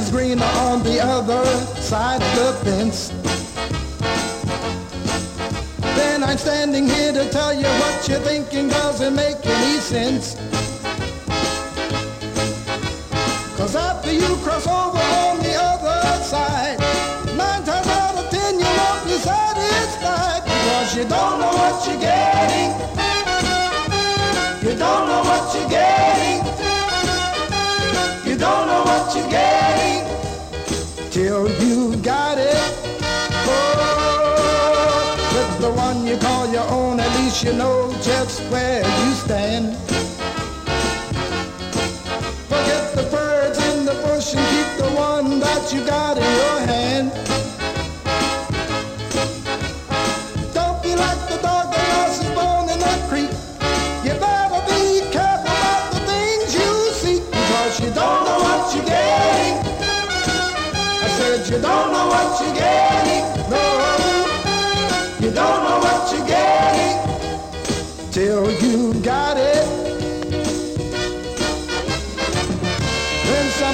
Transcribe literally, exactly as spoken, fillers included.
is greener on the other side of the fence. Then I'm standing here to tell you what you're thinking doesn't make any sense. Cause after you cross over on the other side, nine times out of ten you won't be satisfied. Because you don't know what you're getting. You don't know what you're getting. You don't know what you're getting till you got it. Oh, with the one you call your own, at least you know just where you stand. Forget the birds in the bush and keep the one that you got in your hand. Don't be like the dog that lost his bone in the creek. You better be careful about the things you seek, because you don't know what you're getting. I said you don't know what you're getting. No, you don't know what you're getting till you got it.